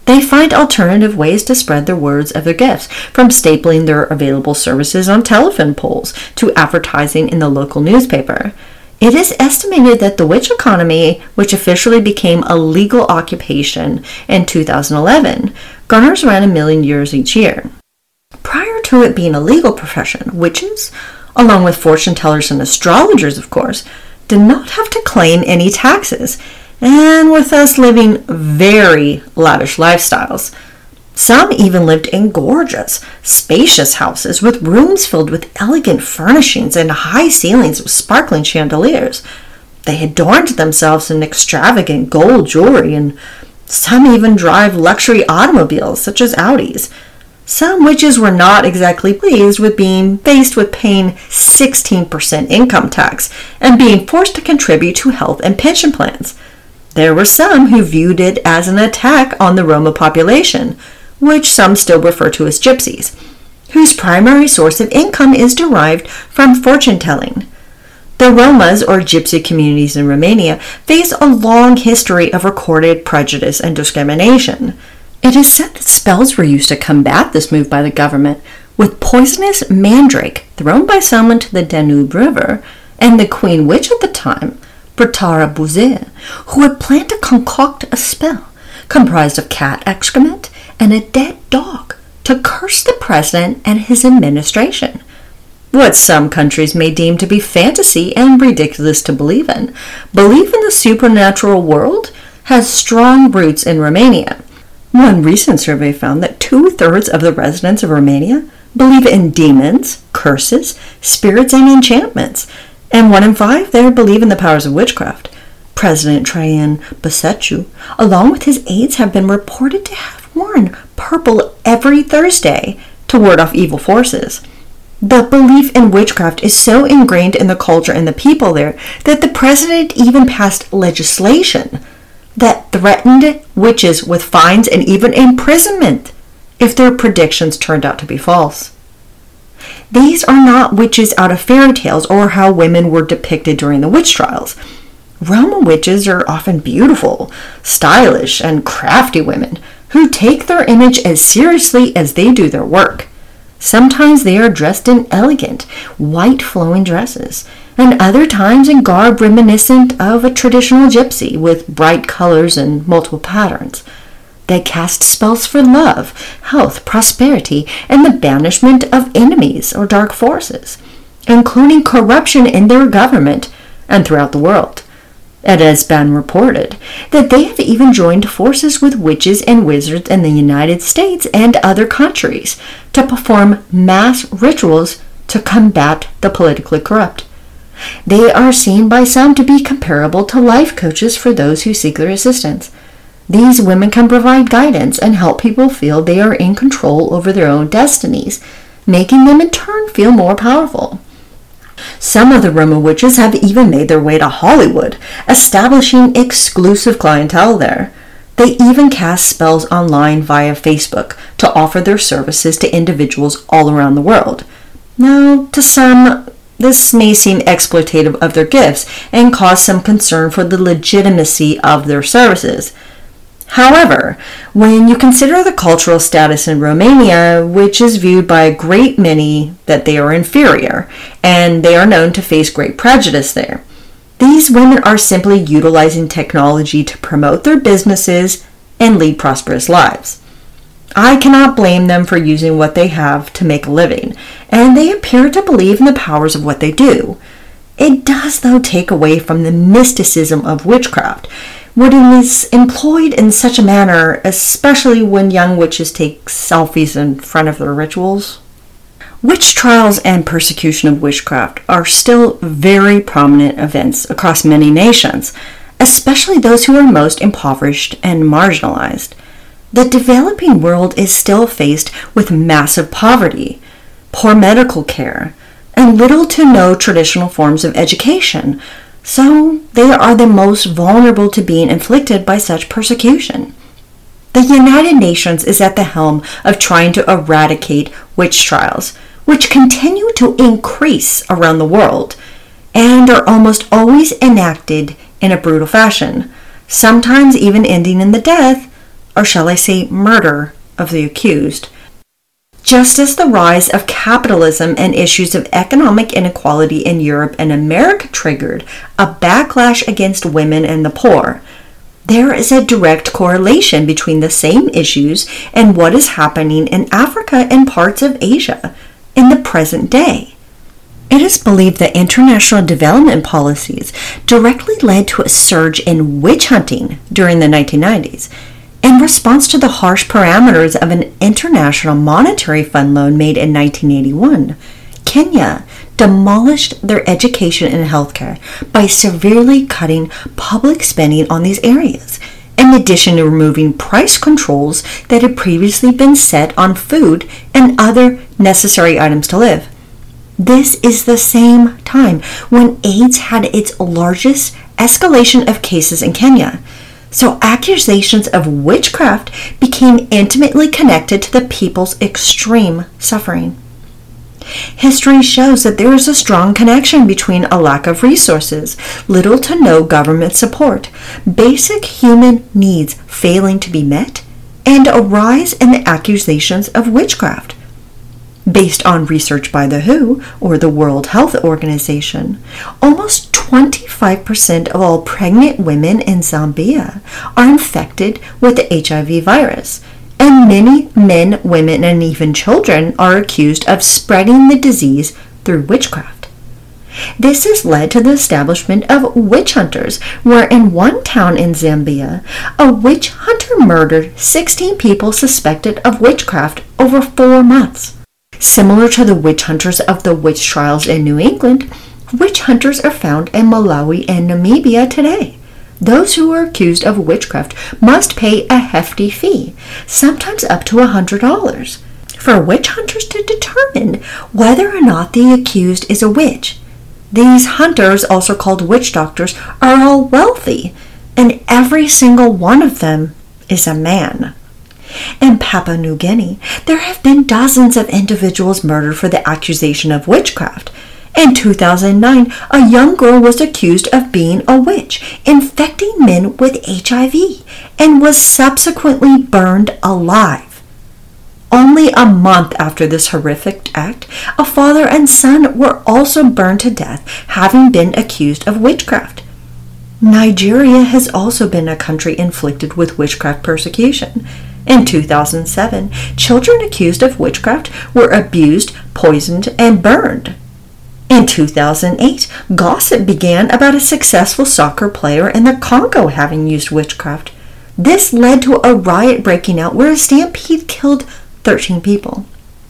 They find alternative ways to spread the words of their gifts, from stapling their available services on telephone poles to advertising in the local newspaper. It is estimated that the witch economy, which officially became a legal occupation in two thousand eleven, garners around a million euros each year. Prior to it being a legal profession, witches, along with fortune tellers and astrologers, of course, did not have to claim any taxes, and were thus living very lavish lifestyles. Some even lived in gorgeous, spacious houses with rooms filled with elegant furnishings and high ceilings with sparkling chandeliers. They adorned themselves in extravagant gold jewelry, and some even drive luxury automobiles such as Audis. Some witches were not exactly pleased with being faced with paying sixteen percent income tax and being forced to contribute to health and pension plans. There were some who viewed it as an attack on the Roma population, which some still refer to as gypsies, whose primary source of income is derived from fortune-telling. The Romas, or gypsy communities in Romania, face a long history of recorded prejudice and discrimination. It is said that spells were used to combat this move by the government, with poisonous mandrake thrown by someone to the Danube River, and the queen witch at the time, Bertara Buzea, who had planned to concoct a spell comprised of cat excrement and a dead dog to curse the president and his administration. What some countries may deem to be fantasy and ridiculous to believe in, belief in the supernatural world has strong roots in Romania. One recent survey found that two-thirds of the residents of Romania believe in demons, curses, spirits, and enchantments, and one in five there believe in the powers of witchcraft. President Traian Băsescu, along with his aides, have been reported to have worn purple every Thursday to ward off evil forces. The belief in witchcraft is so ingrained in the culture and the people there that the president even passed legislation that threatened witches with fines and even imprisonment if their predictions turned out to be false. These are not witches out of fairy tales or how women were depicted during the witch trials. Roman witches are often beautiful, stylish, and crafty women who take their image as seriously as they do their work. Sometimes they are dressed in elegant, white flowing dresses, and other times in garb reminiscent of a traditional gypsy with bright colors and multiple patterns. They cast spells for love, health, prosperity, and the banishment of enemies or dark forces, including corruption in their government and throughout the world. It has been reported that they have even joined forces with witches and wizards in the United States and other countries to perform mass rituals to combat the politically corrupt. They are seen by some to be comparable to life coaches for those who seek their assistance. These women can provide guidance and help people feel they are in control over their own destinies, making them in turn feel more powerful. Some of the Roman witches have even made their way to Hollywood, establishing exclusive clientele there. They even cast spells online via Facebook to offer their services to individuals all around the world. Now, to some, this may seem exploitative of their gifts and cause some concern for the legitimacy of their services. However, when you consider the cultural status in Romania, which is viewed by a great many that they are inferior, and they are known to face great prejudice there, these women are simply utilizing technology to promote their businesses and lead prosperous lives. I cannot blame them for using what they have to make a living, and they appear to believe in the powers of what they do. It does, though, take away from the mysticism of witchcraft, when it is employed in such a manner, especially when young witches take selfies in front of their rituals. Witch trials and persecution of witchcraft are still very prominent events across many nations, especially those who are most impoverished and marginalized. The developing world is still faced with massive poverty, poor medical care, and little to no traditional forms of education, so they are the most vulnerable to being inflicted by such persecution. The United Nations is at the helm of trying to eradicate witch trials, which continue to increase around the world and are almost always enacted in a brutal fashion, sometimes even ending in the death or shall I say murder, of the accused. Just as the rise of capitalism and issues of economic inequality in Europe and America triggered a backlash against women and the poor, there is a direct correlation between the same issues and what is happening in Africa and parts of Asia in the present day. It is believed that international development policies directly led to a surge in witch hunting during the nineteen nineties. In response to the harsh parameters of an International Monetary Fund loan made in nineteen eighty-one, Kenya demolished their education and healthcare by severely cutting public spending on these areas, in addition to removing price controls that had previously been set on food and other necessary items to live. This is the same time when AIDS had its largest escalation of cases in Kenya. So accusations of witchcraft became intimately connected to the people's extreme suffering. History shows that there is a strong connection between a lack of resources, little to no government support, basic human needs failing to be met, and a rise in the accusations of witchcraft. Based on research by the W H O, or the World Health Organization, almost twenty-five percent of all pregnant women in Zambia are infected with the H I V virus, and many men, women, and even children are accused of spreading the disease through witchcraft. This has led to the establishment of witch hunters, where in one town in Zambia, a witch hunter murdered sixteen people suspected of witchcraft over four months. Similar to the witch hunters of the witch trials in New England, witch hunters are found in Malawi and Namibia today. Those who are accused of witchcraft must pay a hefty fee, sometimes up to one hundred dollars, for witch hunters to determine whether or not the accused is a witch. These hunters, also called witch doctors, are all wealthy, and every single one of them is a man. In Papua New Guinea, there have been dozens of individuals murdered for the accusation of witchcraft. In two thousand nine, a young girl was accused of being a witch, infecting men with H I V, and was subsequently burned alive. Only a month after this horrific act, a father and son were also burned to death, having been accused of witchcraft. Nigeria has also been a country inflicted with witchcraft persecution. In two thousand seven, children accused of witchcraft were abused, poisoned, and burned. In two thousand eight, gossip began about a successful soccer player in the Congo having used witchcraft. This led to a riot breaking out where a stampede killed thirteen people.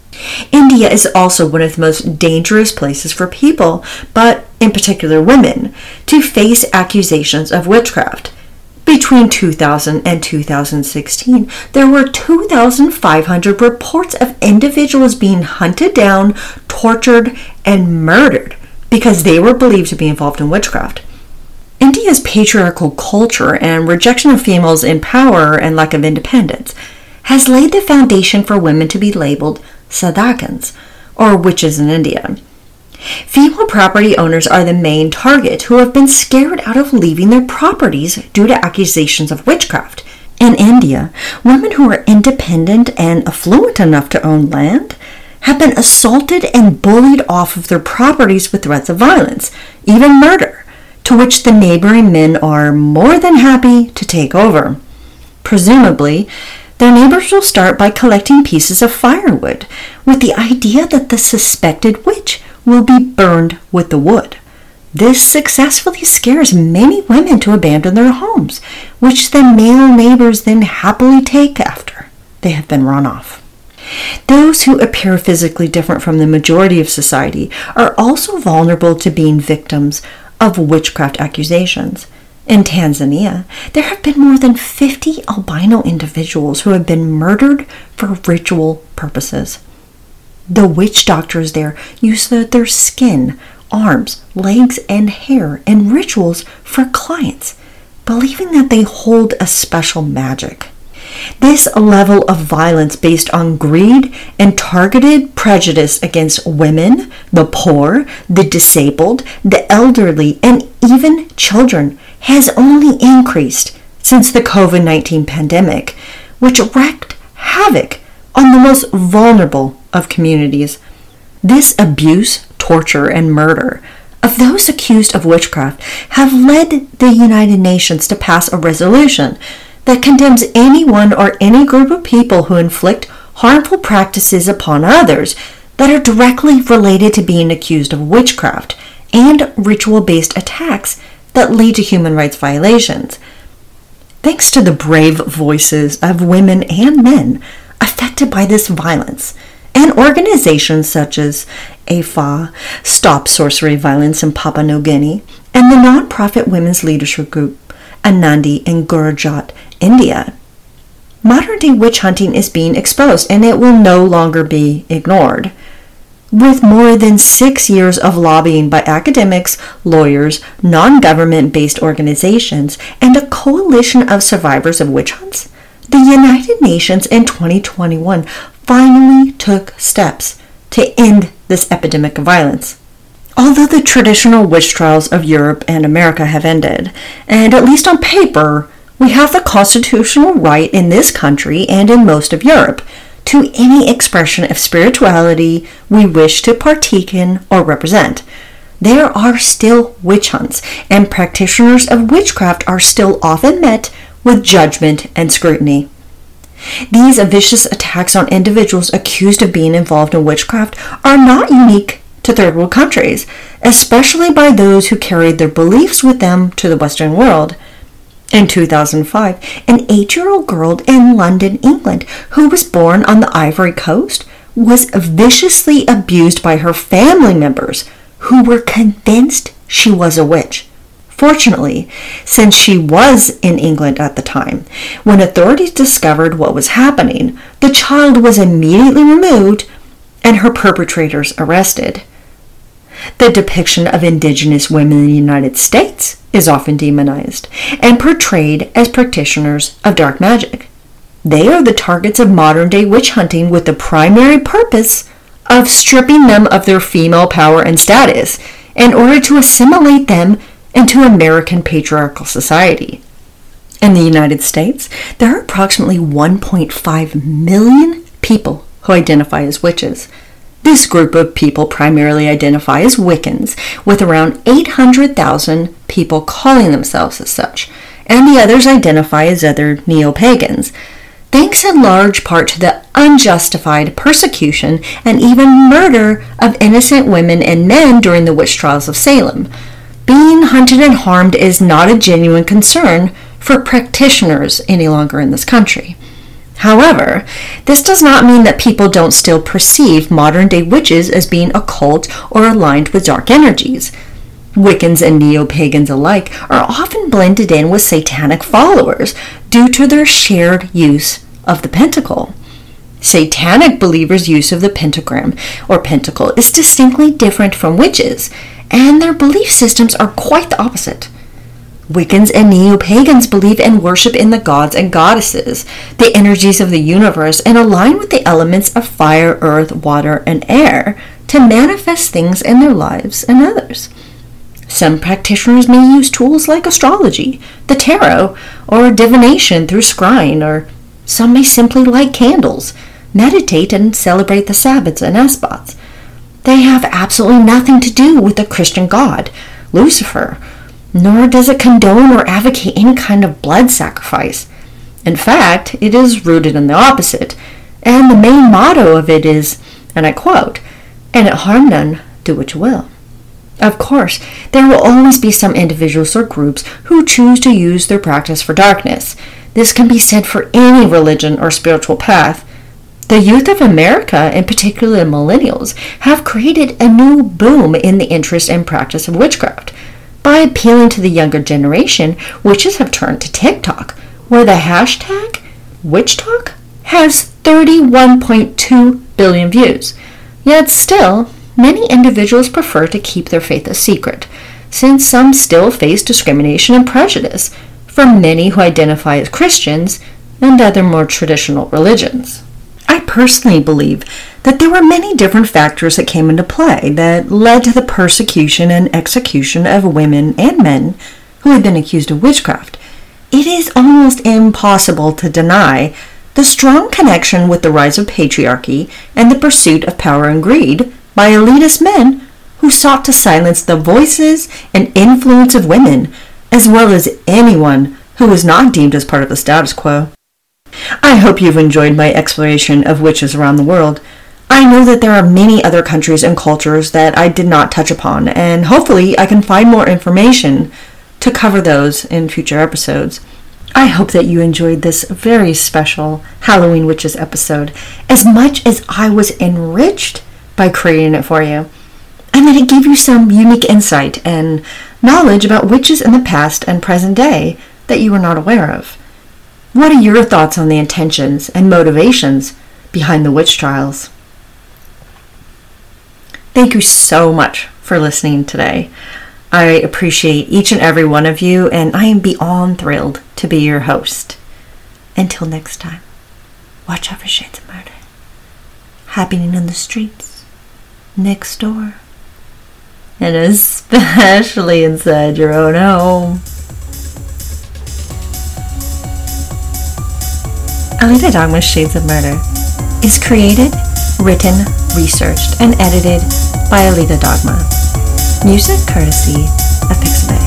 India is also one of the most dangerous places for people, but in particular women, to face accusations of witchcraft. Between two thousand and two thousand sixteen, there were two thousand five hundred reports of individuals being hunted down, tortured, and murdered because they were believed to be involved in witchcraft. India's patriarchal culture and rejection of females in power and lack of independence has laid the foundation for women to be labeled sadhakans, or witches in India. Female property owners are the main target, who have been scared out of leaving their properties due to accusations of witchcraft. In India, women who are independent and affluent enough to own land have been assaulted and bullied off of their properties with threats of violence, even murder, to which the neighboring men are more than happy to take over. Presumably, their neighbors will start by collecting pieces of firewood, with the idea that the suspected witch will be burned with the wood. This successfully scares many women to abandon their homes, which the male neighbors then happily take after they have been run off. Those who appear physically different from the majority of society are also vulnerable to being victims of witchcraft accusations. In Tanzania, there have been more than fifty albino individuals who have been murdered for ritual purposes. The witch doctors there use the, their skin, arms, legs, and hair in rituals for clients, believing that they hold a special magic. This level of violence based on greed and targeted prejudice against women, the poor, the disabled, the elderly, and even children has only increased since the covid nineteen pandemic, which wreaked havoc on the most vulnerable of communities. This abuse, torture, and murder of those accused of witchcraft have led the United Nations to pass a resolution that condemns anyone or any group of people who inflict harmful practices upon others that are directly related to being accused of witchcraft and ritual-based attacks that lead to human rights violations. Thanks to the brave voices of women and men affected by this violence, and organizations such as A F A, Stop Sorcery Violence in Papua New Guinea, and the non-profit women's leadership group Anandi in Gujarat, India, modern-day witch hunting is being exposed, and it will no longer be ignored. With more than six years of lobbying by academics, lawyers, non-government-based organizations, and a coalition of survivors of witch hunts, the United Nations in twenty twenty-one finally took steps to end this epidemic of violence. Although the traditional witch trials of Europe and America have ended, and at least on paper, we have the constitutional right in this country and in most of Europe to any expression of spirituality we wish to partake in or represent. There are still witch hunts, and practitioners of witchcraft are still often met with judgment and scrutiny. These vicious attacks on individuals accused of being involved in witchcraft are not unique to third world countries, especially by those who carried their beliefs with them to the Western world. In two thousand five, an eight-year-old girl in London, England, who was born on the Ivory Coast, was viciously abused by her family members, who were convinced she was a witch. Fortunately, since she was in England at the time, when authorities discovered what was happening, the child was immediately removed and her perpetrators arrested. The depiction of indigenous women in the United States is often demonized and portrayed as practitioners of dark magic. They are the targets of modern-day witch hunting with the primary purpose of stripping them of their female power and status in order to assimilate them into American patriarchal society. In the United States, there are approximately one point five million people who identify as witches. This group of people primarily identify as Wiccans, with around eight hundred thousand people calling themselves as such, and the others identify as other neo-pagans, thanks in large part to the unjustified persecution and even murder of innocent women and men during the witch trials of Salem. Being hunted and harmed is not a genuine concern for practitioners any longer in this country. However, this does not mean that people don't still perceive modern-day witches as being occult or aligned with dark energies. Wiccans and neo-pagans alike are often blended in with satanic followers due to their shared use of the pentacle. Satanic believers' use of the pentagram or pentacle is distinctly different from witches, and their belief systems are quite the opposite. Wiccans and neo-pagans believe and worship in the gods and goddesses, the energies of the universe, and align with the elements of fire, earth, water, and air to manifest things in their lives and others. Some practitioners may use tools like astrology, the tarot, or divination through scrying, or some may simply light candles, meditate, and celebrate the Sabbats and Esbats. They have absolutely nothing to do with the Christian God, Lucifer, nor does it condone or advocate any kind of blood sacrifice. In fact, it is rooted in the opposite, and the main motto of it is, and I quote, "And it harm none, do what you will." Of course, there will always be some individuals or groups who choose to use their practice for darkness. This can be said for any religion or spiritual path. The youth of America, in particular millennials, have created a new boom in the interest and practice of witchcraft. By appealing to the younger generation, witches have turned to TikTok, where the hashtag WitchTalk has thirty-one point two billion views. Yet still, many individuals prefer to keep their faith a secret, since some still face discrimination and prejudice from many who identify as Christians and other more traditional religions. I personally believe that there were many different factors that came into play that led to the persecution and execution of women and men who had been accused of witchcraft. It is almost impossible to deny the strong connection with the rise of patriarchy and the pursuit of power and greed by elitist men who sought to silence the voices and influence of women, as well as anyone who was not deemed as part of the status quo. I hope you've enjoyed my exploration of witches around the world. I know that there are many other countries and cultures that I did not touch upon, and hopefully I can find more information to cover those in future episodes. I hope that you enjoyed this very special Halloween Witches episode as much as I was enriched by creating it for you, and that it gave you some unique insight and knowledge about witches in the past and present day that you were not aware of. What are your thoughts on the intentions and motivations behind the witch trials? Thank you so much for listening today. I appreciate each and every one of you, and I am beyond thrilled to be your host. Until next time, watch out for shades of murder happening in the streets, next door, and especially inside your own home. Alita Dogma's Shades of Murder is created, written, researched, and edited by Alita Dogma. Music courtesy of Pixabay.